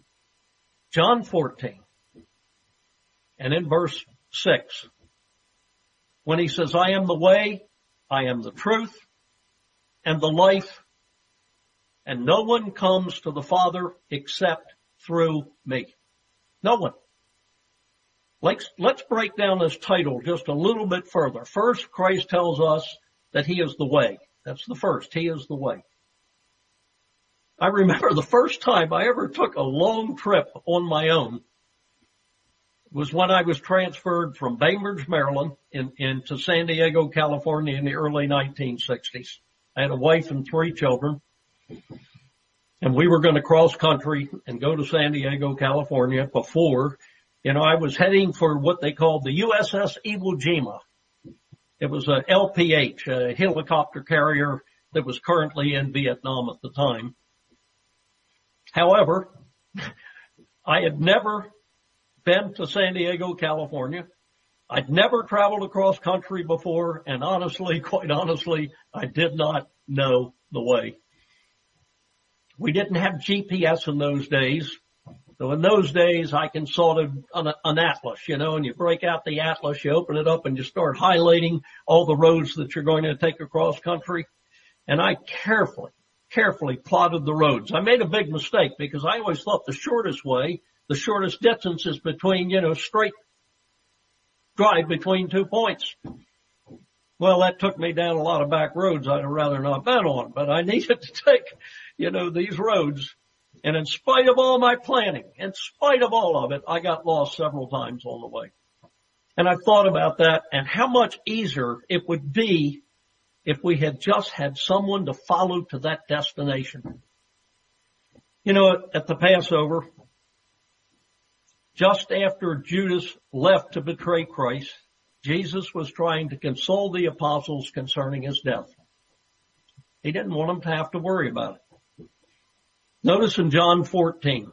John 14. And in verse 6. When he says, I am the way, I am the truth, and the life, and no one comes to the Father except through me. No one. Let's break down this title just a little bit further. First, Christ tells us that he is the way. That's the first. He is the way. I remember the first time I ever took a long trip on my own was when I was transferred from Bainbridge, Maryland, into San Diego, California in the early 1960s. I had a wife and 3 children, and we were going to cross country and go to San Diego, California before, I was heading for what they called the USS Iwo Jima. It was a LPH, a helicopter carrier that was currently in Vietnam at the time. However, I had never been to San Diego, California. I'd never traveled across country before, and quite honestly, I did not know the way. We didn't have GPS in those days. So in those days, I consulted an atlas, and you break out the atlas, you open it up, and you start highlighting all the roads that you're going to take across country. And I carefully plotted the roads. I made a big mistake because I always thought the shortest distance is between, straight drive between 2 points. Well, that took me down a lot of back roads I'd have rather not been on, but I needed to take, these roads. And in spite of all my planning, in spite of all of it, I got lost several times on the way. And I thought about that and how much easier it would be if we had just had someone to follow to that destination. At the Passover, just after Judas left to betray Christ, Jesus was trying to console the apostles concerning his death. He didn't want them to have to worry about it. Notice in John 14,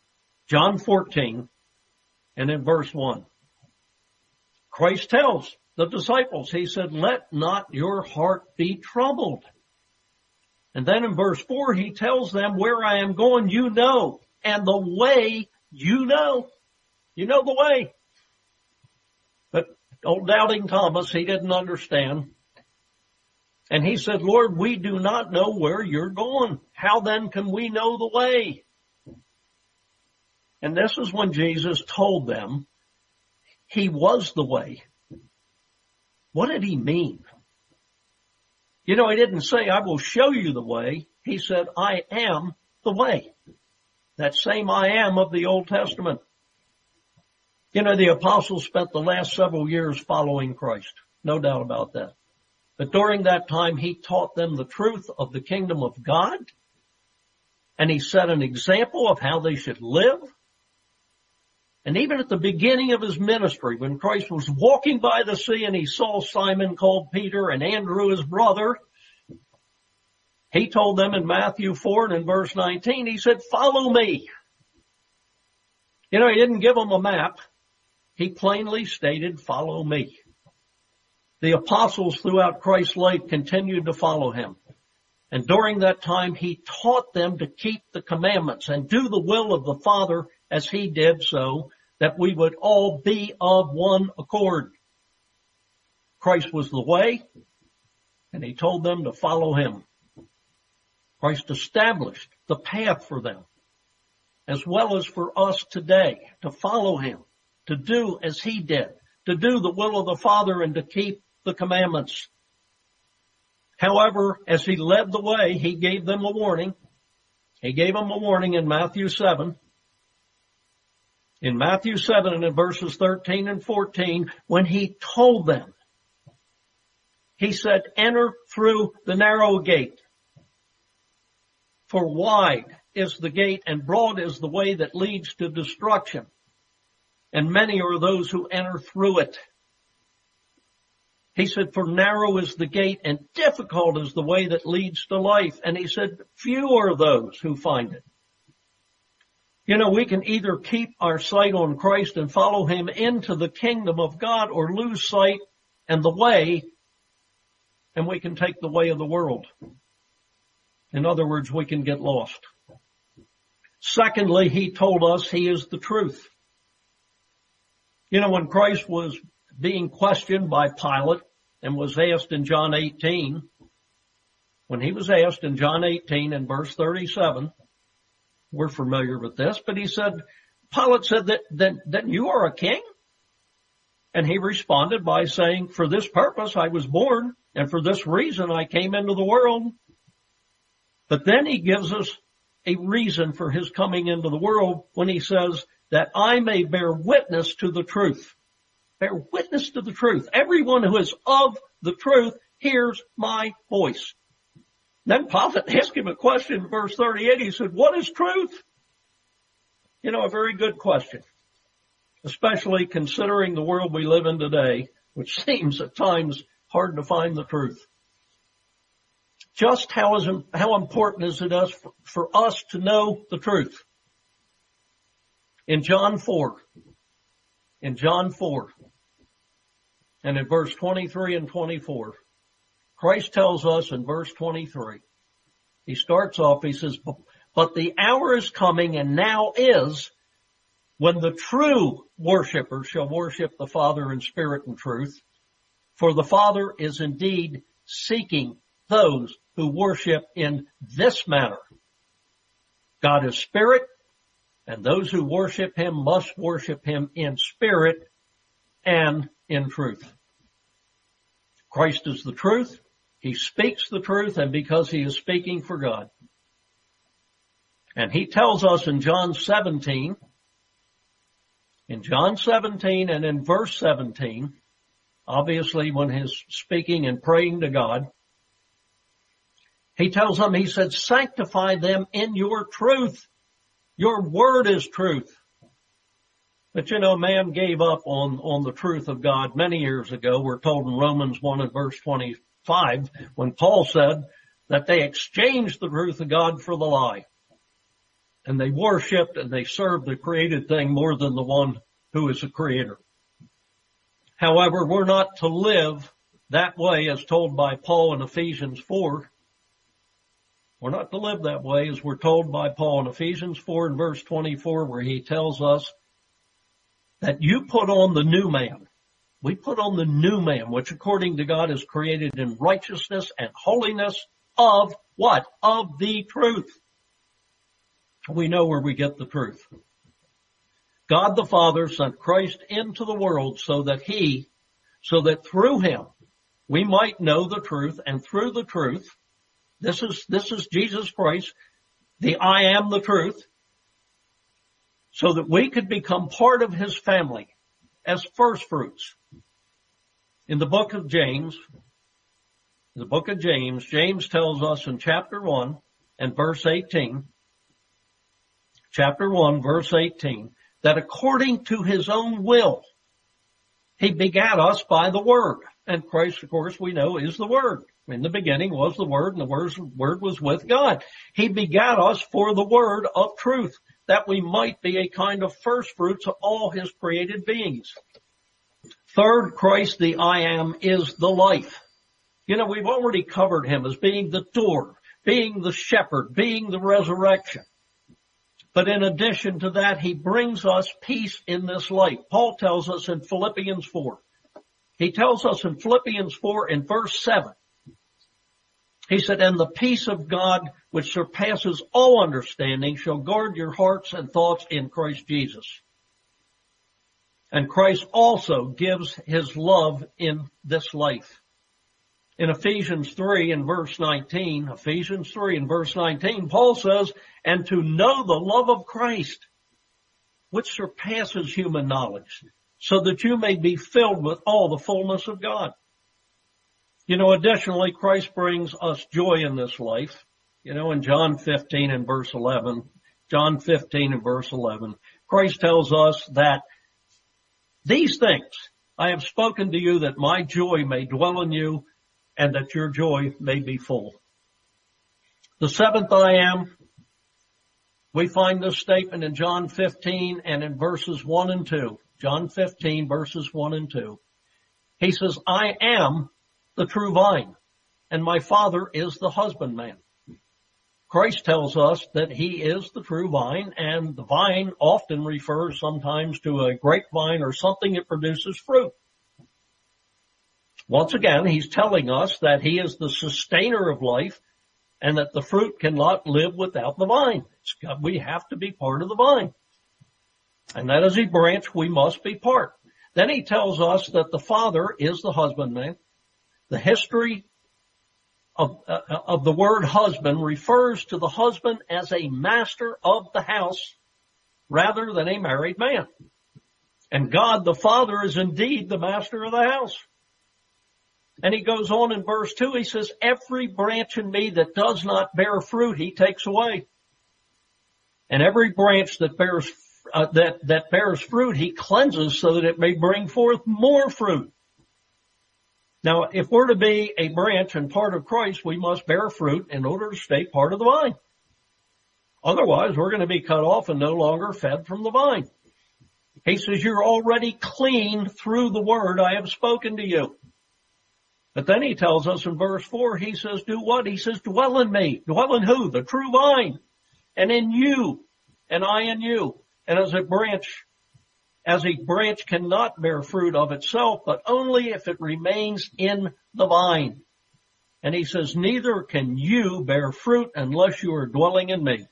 and in verse 1, Christ tells the disciples. He said, let not your heart be troubled. And then in verse 4, he tells them, where I am going, you know, and the way you know. You know the way. But old doubting Thomas, he didn't understand. And he said, Lord, we do not know where you're going. How then can we know the way? And this is when Jesus told them he was the way. What did he mean? You know, he didn't say, I will show you the way. He said, I am the way. That same I am of the Old Testament. You know, the apostles spent the last several years following Christ. No doubt about that. But during that time, he taught them the truth of the kingdom of God. And he set an example of how they should live. And even at the beginning of his ministry, when Christ was walking by the sea and he saw Simon called Peter and Andrew his brother, he told them in Matthew 4 and in verse 19, he said, follow me. You know, he didn't give them a map. He plainly stated, follow me. The apostles throughout Christ's life continued to follow him. And during that time, he taught them to keep the commandments and do the will of the Father as he did, so that we would all be of one accord. Christ was the way, and he told them to follow him. Christ established the path for them, as well as for us today, to follow him, to do as he did, to do the will of the Father and to keep the commandments. However, as he led the way, he gave them a warning. He gave them a warning in Matthew 7. In Matthew 7 and in verses 13 and 14, when he told them, he said, enter through the narrow gate. For wide is the gate and broad is the way that leads to destruction. And many are those who enter through it. He said, for narrow is the gate and difficult is the way that leads to life. And he said, few are those who find it. You know, we can either keep our sight on Christ and follow him into the kingdom of God, or lose sight and the way, and we can take the way of the world. In other words, we can get lost. Secondly, he told us he is the truth. You know, when Christ was being questioned by Pilate and was asked in John 18, when he was asked in John 18 and verse 37, we're familiar with this, but he said, Pilate said that you are a king. And he responded by saying, for this purpose I was born, and for this reason I came into the world. But then he gives us a reason for his coming into the world when he says that I may bear witness to the truth. Bear witness to the truth. Everyone who is of the truth hears my voice. Then Pilate asked him a question in verse 38. He said, what is truth? You know, a very good question, especially considering the world we live in today, which seems at times hard to find the truth. Just how important is it for us to know the truth? In John 4, and in verse 23 and 24, Christ tells us in verse 23, he starts off, he says, but the hour is coming and now is when the true worshipers shall worship the Father in spirit and truth. For the Father is indeed seeking those who worship in this manner. God is spirit, and those who worship him must worship him in spirit and in truth. Christ is the truth. He speaks the truth, and because he is speaking for God. And he tells us in John 17 and in verse 17, obviously when he's speaking and praying to God, he tells them, he said, sanctify them in your truth. Your word is truth. But you know, man gave up on the truth of God many years ago. We're told in Romans 1 and verse 25, when Paul said that they exchanged the truth of God for the lie. And they worshiped and they served the created thing more than the one who is the creator. However, we're not to live that way as told by Paul in Ephesians 4. We're not to live that way as we're told by Paul in Ephesians 4 and verse 24, where he tells us that you put on the new man. We put on the new man, which according to God is created in righteousness and holiness of what? Of the truth. We know where we get the truth. God the Father sent Christ into the world so that through him we might know the truth, and through the truth, this is Jesus Christ, the I am the truth, so that we could become part of his family as first fruits. In the book of James, James tells us in chapter 1 and verse 18, that according to his own will, he begat us by the word. And Christ, of course, we know is the Word. In the beginning was the Word, and the Word was with God. He begat us for the word of truth, that we might be a kind of first fruits of all his created beings. Third, Christ the I am is the life. You know, we've already covered him as being the door, being the shepherd, being the resurrection. But in addition to that, he brings us peace in this life. Paul tells us in Philippians 4. He tells us in Philippians 4 in verse 7. He said, and the peace of God, which surpasses all understanding, shall guard your hearts and thoughts in Christ Jesus. And Christ also gives his love in this life. In Ephesians 3 and verse 19, Paul says, and to know the love of Christ, which surpasses human knowledge, so that you may be filled with all the fullness of God. You know, additionally, Christ brings us joy in this life. You know, in John 15 and verse 11, Christ tells us that these things I have spoken to you, that my joy may dwell in you and that your joy may be full. The seventh I am, we find this statement in John 15 and in verses 1 and 2. John 15 verses 1 and 2. He says, I am the true vine, and my Father is the husbandman. Christ tells us that he is the true vine, and the vine often refers sometimes to a grapevine or something that produces fruit. Once again, he's telling us that he is the sustainer of life and that the fruit cannot live without the vine. We have to be part of the vine. And that as a branch, we must be part. Then he tells us that the Father is the husbandman. The history of the word husband refers to the husband as a master of the house rather than a married man. And God the Father is indeed the master of the house. And he goes on in verse 2, he says, every branch in me that does not bear fruit, he takes away. And every branch that bears fruit, he cleanses so that it may bring forth more fruit. Now, if we're to be a branch and part of Christ, we must bear fruit in order to stay part of the vine. Otherwise, we're going to be cut off and no longer fed from the vine. He says, you're already clean through the word I have spoken to you. But then he tells us in verse 4, he says, do what? He says, dwell in me. Dwell in who? The true vine. And in you, and I in you. And as a branch cannot bear fruit of itself, but only if it remains in the vine. And he says, neither can you bear fruit unless you are dwelling in me.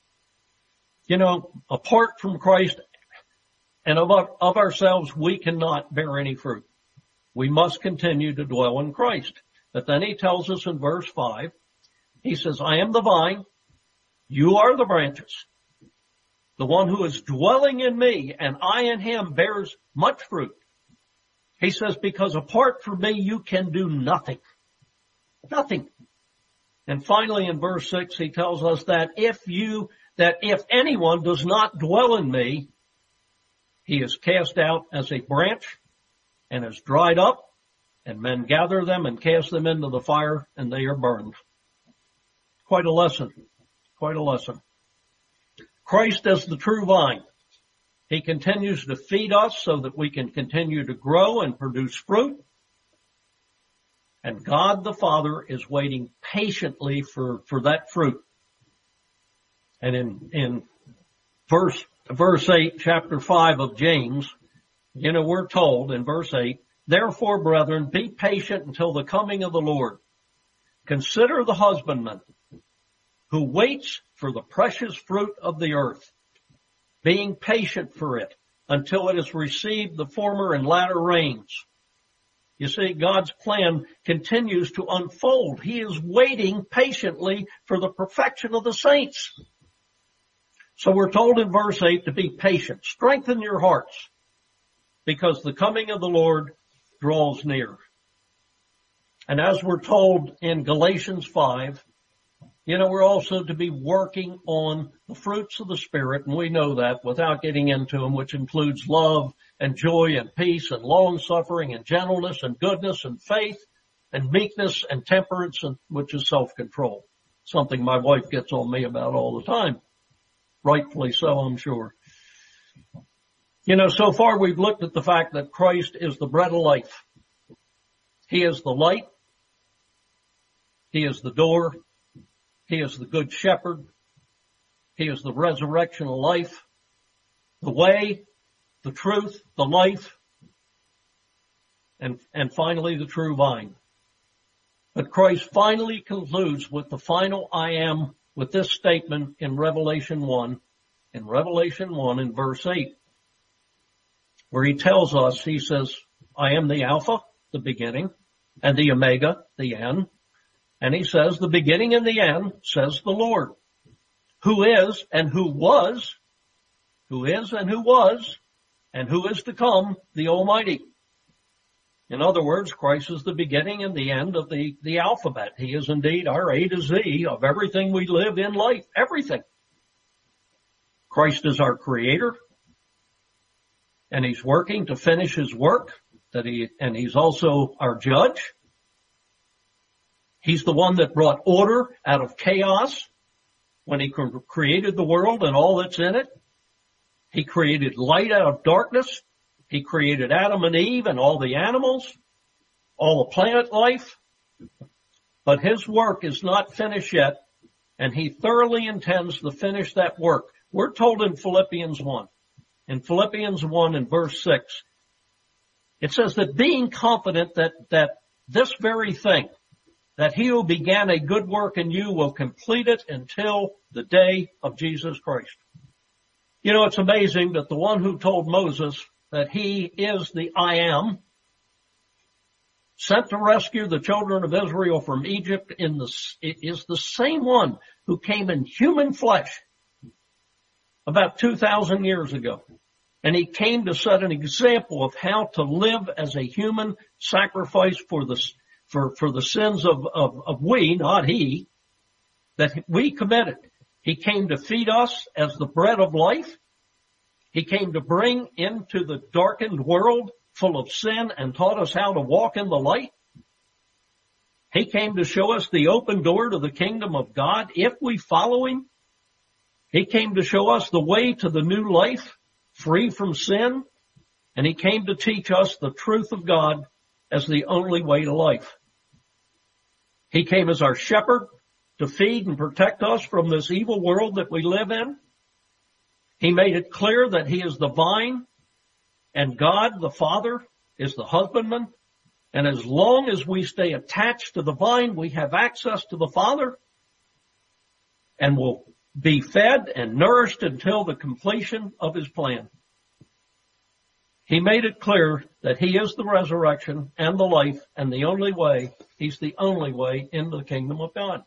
You know, apart from Christ and of ourselves, we cannot bear any fruit. We must continue to dwell in Christ. But then he tells us in verse 5, he says, I am the vine, you are the branches. The one who is dwelling in me and I in him bears much fruit. He says, because apart from me, you can do nothing. Nothing. And finally in verse 6, he tells us that if anyone does not dwell in me, he is cast out as a branch and is dried up, and men gather them and cast them into the fire, and they are burned. Quite a lesson. Quite a lesson. Christ as the true vine. He continues to feed us so that we can continue to grow and produce fruit. And God the Father is waiting patiently for that fruit. And in verse 8, chapter 5 of James, we're told in verse 8, therefore, brethren, be patient until the coming of the Lord. Consider the husbandman who waits for the precious fruit of the earth, being patient for it until it has received the former and latter rains. You see, God's plan continues to unfold. He is waiting patiently for the perfection of the saints. So we're told in verse 8 to be patient. Strengthen your hearts, because the coming of the Lord draws near. And as we're told in Galatians 5, we're also to be working on the fruits of the Spirit, and we know that without getting into them, which includes love and joy and peace and long-suffering and gentleness and goodness and faith and meekness and temperance, which is self-control. Something my wife gets on me about all the time. Rightfully so, I'm sure. So far we've looked at the fact that Christ is the bread of life. He is the light. He is the door. He is the good shepherd. He is the resurrection of life, the way, the truth, the life, and finally the true vine. But Christ finally concludes with the final I am with this statement in Revelation 1 in verse 8, where he tells us, he says, I am the Alpha, the beginning, and the Omega, the end. And he says, the beginning and the end, says the Lord, who is and who was, and who is to come, the Almighty. In other words, Christ is the beginning and the end of the alphabet. He is indeed our A to Z of everything we live in life, everything. Christ is our creator, and he's working to finish his work, and he's also our judge. He's the one that brought order out of chaos when he created the world and all that's in it. He created light out of darkness. He created Adam and Eve and all the animals, all the planet life. But his work is not finished yet, and he thoroughly intends to finish that work. We're told in Philippians 1. In Philippians 1 in verse 6, it says that being confident that this very thing, that he who began a good work in you will complete it until the day of Jesus Christ. It's amazing that the one who told Moses that he is the I am, sent to rescue the children of Israel from Egypt, is the same one who came in human flesh about 2,000 years ago. And he came to set an example of how to live as a human sacrifice for the sins of we, not he, that we committed. He came to feed us as the bread of life. He came to bring into the darkened world full of sin and taught us how to walk in the light. He came to show us the open door to the kingdom of God if we follow him. He came to show us the way to the new life, free from sin. And he came to teach us the truth of God as the only way to life. He came as our shepherd to feed and protect us from this evil world that we live in. He made it clear that he is the vine and God, the Father, is the husbandman. And as long as we stay attached to the vine, we have access to the Father and will be fed and nourished until the completion of his plan. He made it clear that he is the resurrection and the life and the only way. He's the only way into the kingdom of God.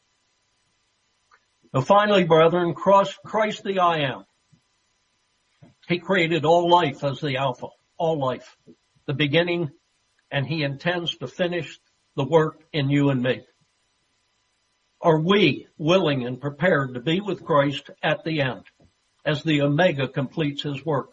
Now finally, brethren, Christ the I am. He created all life as the Alpha, all life, the beginning, and he intends to finish the work in you and me. Are we willing and prepared to be with Christ at the end as the Omega completes his work?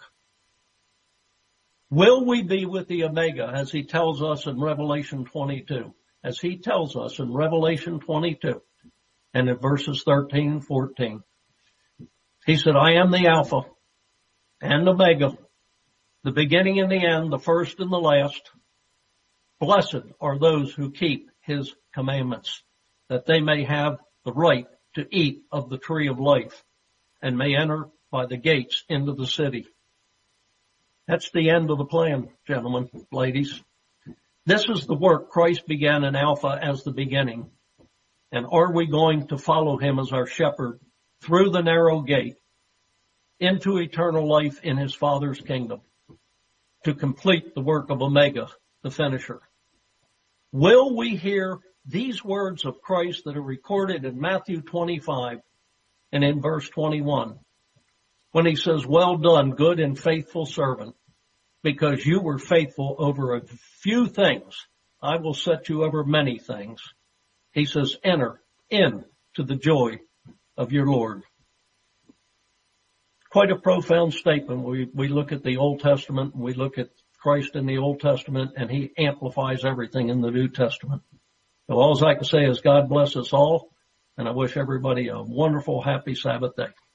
Will we be with the Omega as he tells us in Revelation 22? As he tells us in Revelation 22 and in verses 13 and 14. He said, I am the Alpha and Omega, the beginning and the end, the first and the last. Blessed are those who keep his commandments, that they may have the right to eat of the tree of life and may enter by the gates into the city. That's the end of the plan, gentlemen, ladies. This is the work Christ began in Alpha as the beginning. And are we going to follow him as our shepherd through the narrow gate into eternal life in his Father's kingdom to complete the work of Omega, the finisher? Will we hear these words of Christ that are recorded in Matthew 25 and in verse 21 when he says, well done, good and faithful servant, because you were faithful over a few things, I will set you over many things. He says, enter into the joy of your Lord. Quite a profound statement. We look at the Old Testament, we look at Christ in the Old Testament, and he amplifies everything in the New Testament. So all I can say is God bless us all, and I wish everybody a wonderful, happy Sabbath day.